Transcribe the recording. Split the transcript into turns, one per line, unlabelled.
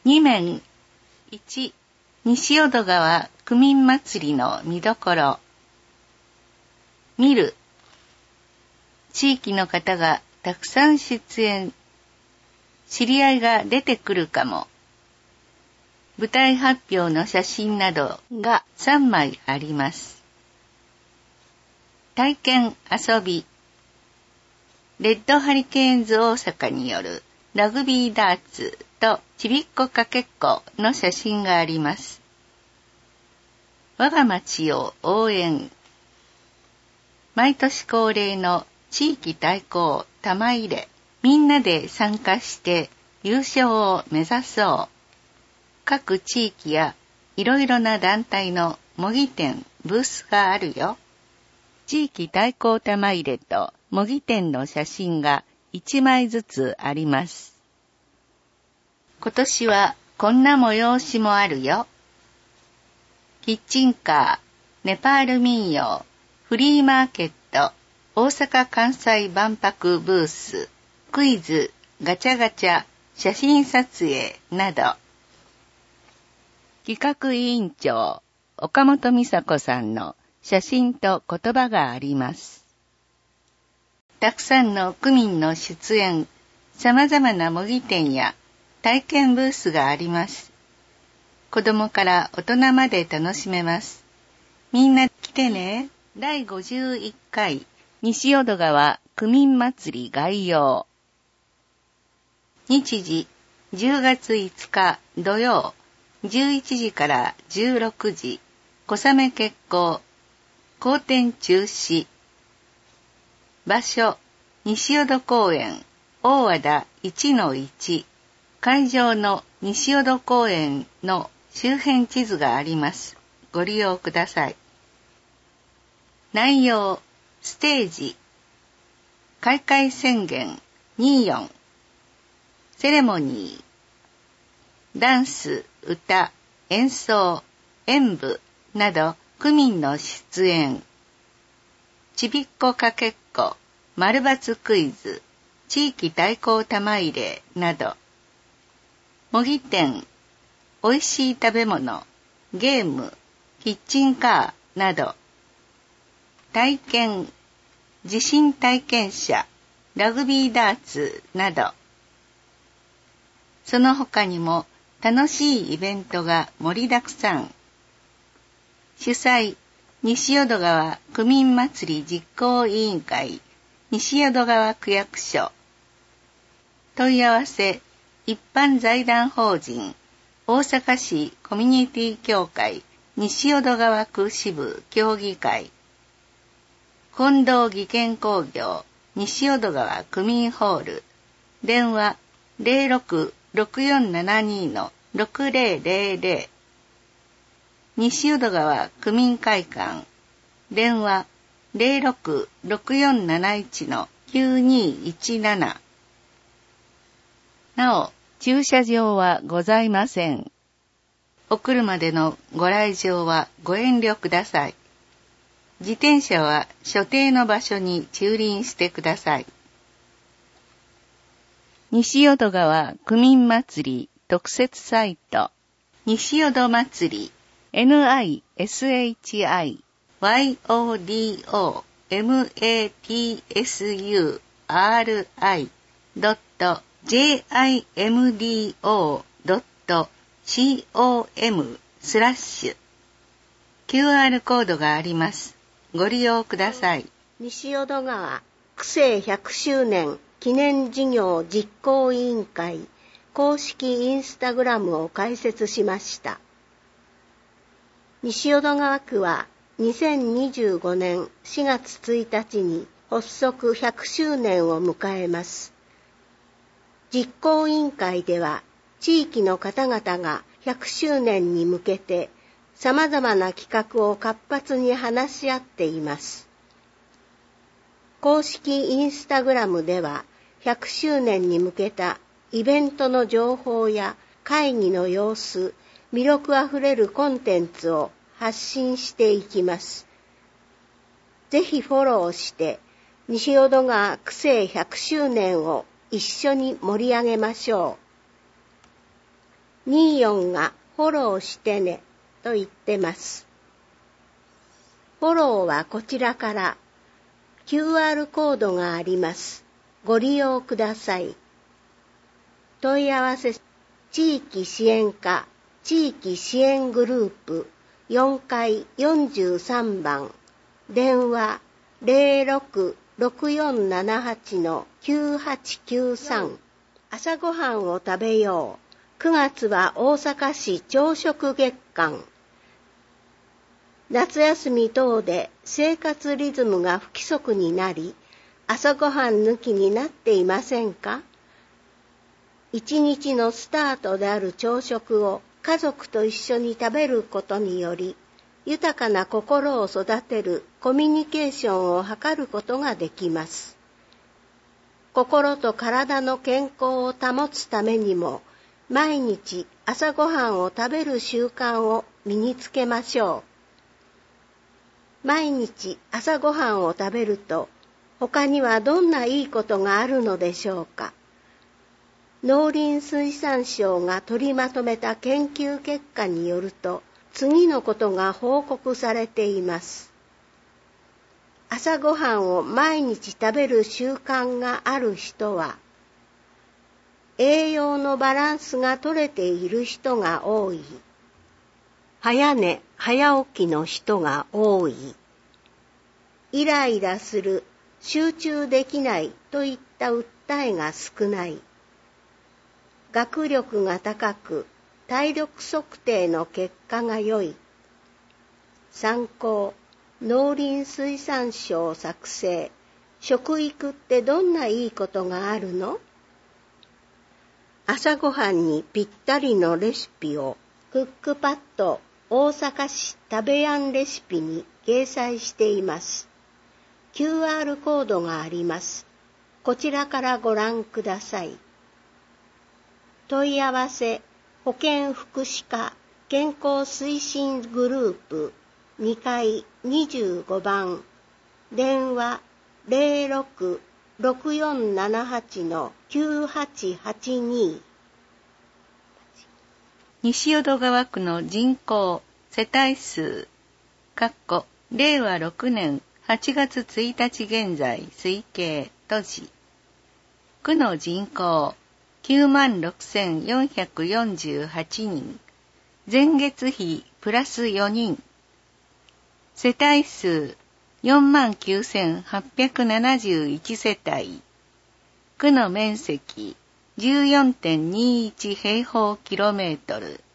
2面。1、西淀川区民祭りの見どころ。見る。地域の方がたくさん出演。知り合いが出てくるかも。舞台発表の写真などが3枚あります。体験遊び。レッドハリケーンズ大阪によるラグビーダーツとちびっこかけっこの写真があります。我が町を応援。毎年恒例の地域対抗玉入れ。みんなで参加して優勝を目指そう。各地域やいろいろな団体の模擬店、ブースがあるよ。地域対抗玉入れと模擬店の写真が1枚ずつあります。今年はこんな催しもあるよ。キッチンカー、ネパール民謡、フリーマーケット、大阪・関西万博ブース、クイズ、ガチャガチャ、写真撮影など。企画委員長、岡本美佐子さんの写真と言葉があります。たくさんの区民の出演、様々な模擬店や体験ブースがあります。子供から大人まで楽しめます。みんな来てね。第51回西淀川区民祭り概要。日時10月5日土曜11時から16時。小雨決行。後天中止。場所西淀公園大和田 1-1。会場の西淀公園の周辺地図があります。ご利用ください。内容、ステージ、開会宣言24、セレモニー、ダンス、歌、演奏、演舞など区民の出演、ちびっこかけっこ、丸抜クイズ、地域対抗玉入れなど、模擬店、おいしい食べ物、ゲーム、キッチンカーなど、体験、地震体験者、ラグビーダーツなど、その他にも楽しいイベントが盛りだくさん。主催、西淀川区民祭り実行委員会、西淀川区役所。問い合わせ、一般財団法人、大阪市コミュニティ協会、西淀川区支部協議会。近藤技研工業、西淀川区民ホール。電話、066472-6000。西淀川区民会館。電話、066471-9217。なお、駐車場はございません。お車でのご来場はご遠慮ください。自転車は所定の場所に駐輪してください。西淀川区民祭り特設サイト、西淀祭り、NISAYODOMATSURI.jimdo.com/QR コードがあります。ご利用ください。
西淀川区政100周年記念事業実行委員会公式インスタグラムを開設しました。西淀川区は2025年4月1日に発足100周年を迎えます。実行委員会では地域の方々が100周年に向けて様々な企画を活発に話し合っています。公式インスタグラムでは100周年に向けたイベントの情報や会議の様子、魅力あふれるコンテンツを発信していきます。ぜひフォローして西淀川区政100周年を一緒に盛り上げましょう。 24がフォローしてねと言ってます。フォローはこちらから QR コードがあります。ご利用ください。問い合わせ地域支援課地域支援グループ4階43番電話 066478-9893 朝ごはんを食べよう。9月は大阪市朝食月間。夏休み等で生活リズムが不規則になり、朝ごはん抜きになっていませんか？一日のスタートである朝食を家族と一緒に食べることにより、豊かな心を育てるコミュニケーションを図ることができます。心と体の健康を保つためにも、毎日朝ごはんを食べる習慣を身につけましょう。毎日朝ごはんを食べると、他にはどんないいことがあるのでしょうか。農林水産省が取りまとめた研究結果によると、次のことが報告されています。朝ごはんを毎日食べる習慣がある人は、栄養のバランスが取れている人が多い。早寝早起きの人が多い。イライラする、集中できないといった訴えが少ない。学力が高く、体力測定の結果が良い。参考、農林水産省作成。食育ってどんないいことがあるの？朝ごはんにぴったりのレシピをクックパッド大阪市食べやんレシピに掲載しています。QR コードがあります。こちらからご覧ください。問い合わせ保健福祉課健康推進グループ2階25番電話 066478-9882
西淀川区の人口世帯数令和6年8月1日現在推計都市区の人口96,448 人前月比プラス4人世帯数 49,871 世帯区の面積 14.21 平方キロメートル